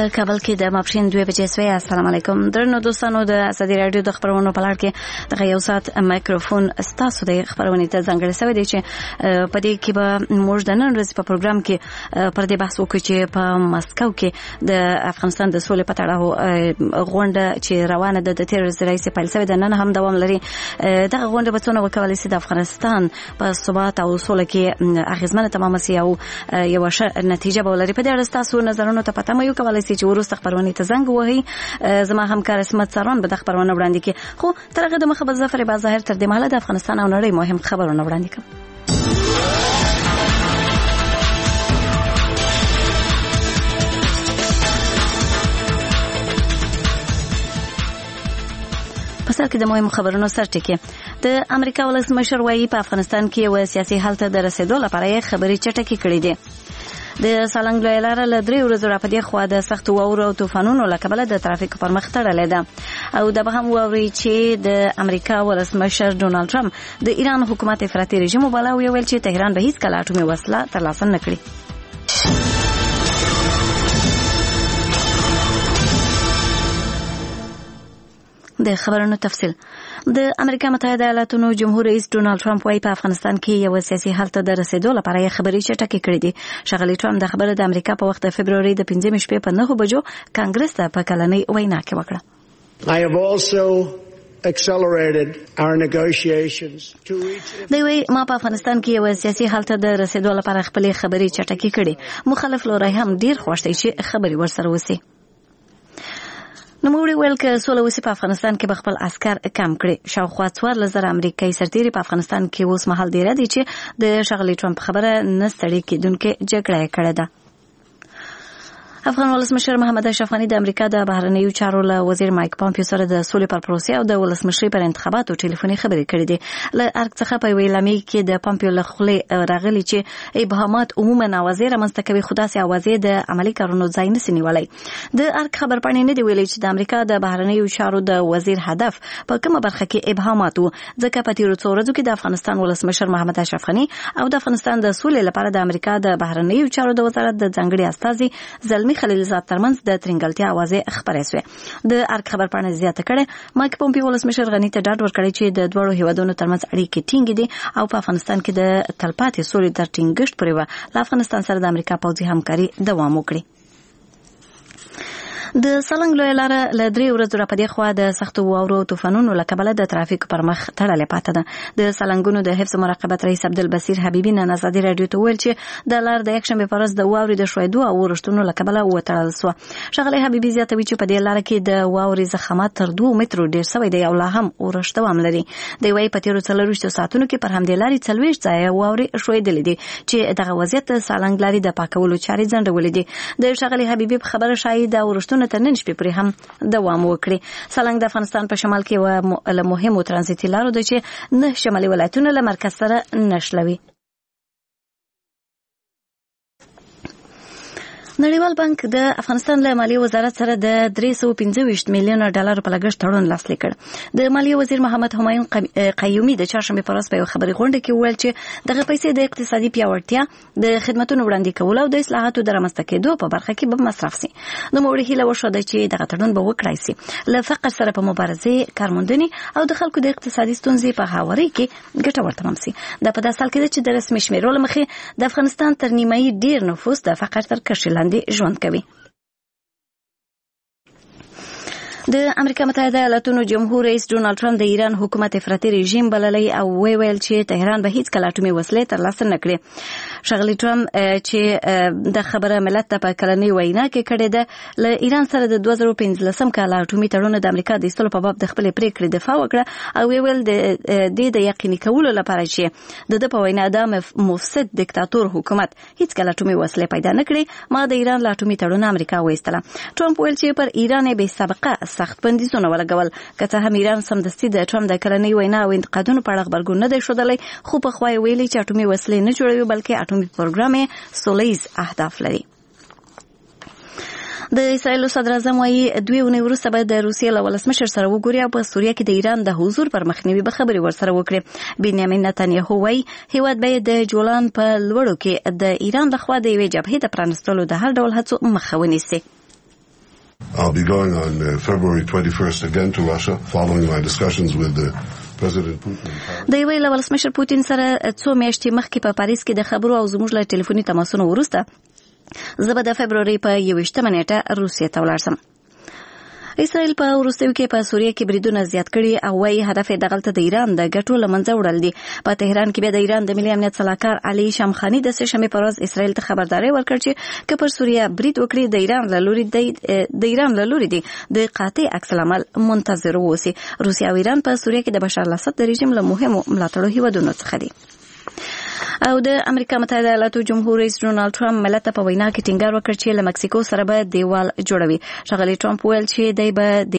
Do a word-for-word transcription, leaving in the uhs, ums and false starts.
په کابل کې د ماپښین دوه بجې سوی. السلام علیکم درنو دوستانو، د ازادي راډیو د خبرونو په لړ کې دغه یو ساعت مایکروفون ستاسو د خبرونې ته ځانګړی شوی دی چې په دې کې به موږ د نن ورځې په پروګرام کې پر دې بحث وکړو چې په مسکو کې د افغانستان د سولې په تړاو غونډه چې روانه ده د تیر ورځې راهیسې پیل شوې ده، نن هم دوام لري. دغه غونډه به څونه وکولای شي د افغانستان په ثبات او سوله کې اغیزمنه تمامه شي او یو ښه نتیجه به ولري. په دې اړه ستاسو نظرونه ته پته مې وکولای شي چې وروسته خبرونه ته زنګ وهي. زما همکار اسمت سارون به د خبرونه وړاندې کړي، خو تر هغه د مخه به ظفر بازاهر تر دې مهاله د افغانستان او نړۍ مهم خبرونه وړاندې کړم. په سر کې د مهم خبرونو سرټکی. د امریکا ولسمشر وايي په افغانستان کې یو سیاسي حل ته د رسیدو لپاره یې خبرې چټکې کړې دي. د سالنګ لویه لاره له درې ورځو راپدې خوا د سختو واورو او طوفانونو له کبله د ترافیک پر مخ تړلې ده او دا به هم واوري چې د امریکا ولسمشر ډونالد ټرمپ د ایران حکومت افراطي رژیم وباله او ویل چې تهران به هیڅ کله اټومي وسله ترلاسه نه کړي. د خبرونو تفصیل. د امریکا متحده ایالاتونو جمهور رئیس ډونالد ټرمپ وايي په افغانستان کې یو سیاسي حل ته د رسیدو لپاره یې خبرې چټکې کړې دي. ښاغلي ټرمپ د خبره د امریکا په وخت د فبروري د پنځمې شپې په نهو بجو کانګرس ته په کلنۍ وینا کې وکړه. I have also accelerated our negotiations to reach. دوی وايي ما په افغانستان کې یو سیاسي حل ته د رسیدو لپاره خپلې خبرې چټکې کړې. مخالف لوري هم ډیر خوښ دي چې خبرې ورسره وسی. نو موږ ویل چې سوله وسی په افغانستان کې به خپل عسكر کم کړي. شاوخوا څوارلس زره امریکایي سرتیري په افغانستان کې اوس مهال دی ردی چې د ښاغلي ټرمپ خبره نه ستړي کېدونکې جګړه کړې ده. افغان ولسمشر محمد اشرف غني د امریکا د بهرنیو چارو له وزیر مایک پامپیو سره د سولې پر پروسې او د ولسمشرۍ پر انتخاباتو ټلیفوني خبرې کړې دي. له ارګ څخه په ویلامي کې د پامپیو له خولې راغلي چې ابهامات عموما اوازې رامنځته کوي، خو داسې اوازې د عملي کارونو ځای نشي نیولی. د ارګ خبرپاڼې نه دی ویلي چې د امریکا د بهرنیو چارو د وزیر هدف په کومه برخه کې ابهامات وو، ځکه په تیرو څو ورځو کې د افغانستان ولسمشر محمد اشرف غني او د افغانستان د سولې لپاره د امریکا د بهرنیو چارو د وزارت د ځانګړي استازي زلمي خلیلزاد ترمنځ د ترنګلتیا اوازې خبرې شوې. د ارګ خبرپاڼې زیاته کړې مایک پومپیو ولسمشر غني ته ډاډ ورکړی چې د دوړو هیوادونو ترمنځ اړیکې ټینګې دي او په افغانستان کې د تلپاتې سولې تر ټینګښت پورې به له افغانستان سره د امریکا پوځي همکاري دوام وکړي. د سالنګ لویه لاره له درې ورځو راپدې خوا د سختو واورو او طوفانونو له کبله د ترافیک پر مخ تړلې پاتې ده. د سالنګونو د حفظ مراقبت رئیس عبدالبصیر حبیبي نن ازادي راډیو ته ویل چې د لار د یکشنبې په ورځ د واورې د ښویېدو او ورښتونو له کبله وتړل سوه. ښاغلی حبیبي زیاتوي چې په دې لاره کې د واورې ضخامت تر دوو مترو ډېر سوی دی او لا هم ورښت دوام لري. دوی وايي په تېرو څلورویشتو ساعتونو کې پر همدې لارې څلوېښت ځایه واورې ښویېدلې دي چې دغه وضعیت د سالنګ لارې د پاکولو چارې ځنډولې دي. د ښاغلي حبیبي په خبره ښایي د ورښتونو تر نن شپې پورې هم دوام وکړي. سالنګ د افغانستان په شمال کې یو له مهمو ترانزیتي لارو ده چې نه شمالي ولایتونه له مرکز سره نښلوي. نړیوال بانک د افغانستان له مالیې وزارت سره د درې سوه پنځه ویشت میلیونه ډالرو په لګښت تړون لاسلیک کړ. د مالیې وزیر محمد همایون قیومي د چهارشنبې په ورځ په یوه خبري غونډه کې وویل چې دغه پیسې د اقتصادي پیاوړتیا، د خدماتو وړاندې کولو او د اصلاحاتو د رامنځته کېدو په برخه کې به مصرف شي. نوموړي هیله وښوده چې دغه تړون به وکړای شي له فقر سره په مبارزې، کارموندنې او د خلکو د اقتصادي ستونزې په هواري کې ګټور تمام شي. دا په داسې حال کې ده چې د رسمي شمیرو له مخې د افغانستان تر نیمایي ډیر نفوس د فقر تر کرښې ژوند کوي. د امریکا متحده ایالاتونو جمهور رئیس ډونالد ټرمپ د ایران حکومت افراطي رژیم بللی او وی ویل چې تهران به هیڅ کله اټومي وسلې ترلاسه نه کړي. ښاغلي ټرمپ چې د خبره ملت ته په کلنۍ وینا کې کړې ده، له ایران سره د دوه زره پنځلسم کال اټومي تړون د امریکا د ایستلو په باب د خپلې پریکړې دفاع وکړه او وی ویل د دې د یقیني کولو لپاره چې د ده په وینا دا مفسد دیکتاتور حکومت هیڅ کله اټومي وسلې پیدا نه کړي، ما د ایران له اټومي تړون امریکا وایستله. ټرمپ ویل چې پر ایران به سابقه سخت بندیزونه ولګول، که څه هم ایران سمدستي د ټرمپ د کلنۍ وینا او انتقادونو په اړه غبرګون نه دی ښودلی، خو پخوا یې ویلي چې اټومي وسلې نه جوړوي بلکې اټومي پروګرام یې سولیز اهداف لري. د اسرائیل صدر اعظم وايي دوی ونی وروسته به د روسیې له ولسمشر سره وګوري او په سوریه کې د ایران د حضور پر مخنیوي به خبرې ورسره وکړي. بنیامین نتنیاهو وايي هیواد به د جولان په لوړو کې د ایران لخوا د یوې جبهې د پرانستلو د هر ډول هڅو مخه ونیسي. I'll be going on uh, February twenty-first again to Russia following my discussions with the President Putin. د یوې له ولسمشر پوتین سره څو میاشتې مخکې په پاریس کې د خبرو او زموږ له ټلیفوني تماسونو وروسته زه به د فبروري په یوویشتمه نیټه روسیې ته ولاړ شم. اسرائیل په وروستیو کې په سوریه کې بریدونه زیات کړي او وايي هدف یې دغلته د ایران د ګټو له منځه وړل دي. په تهران کې بیا د ایران د ملي امنیت سلاکار علي شامخاني د سه‌شنبې په ورځ اسرائیل ته خبرداری ورکړ چې که پر سوریه برید وکړي د ایران له لوري د ایران له لوري د قاطع عکس العمل منتظر اوسي. روسیه او ایران په سوریه کې د بشار الاسد د رژیم له مهمو ملاتړو هیوادونو څخه دي. او د امریکا متحده ایالاتو جمهور رئیس ډونالد ټرمپ ملت په وینا کې ټینګار وکړ چې له مکسیکو سره به دیوال جوړوي. ښاغلی ټرمپ ویل چې دی به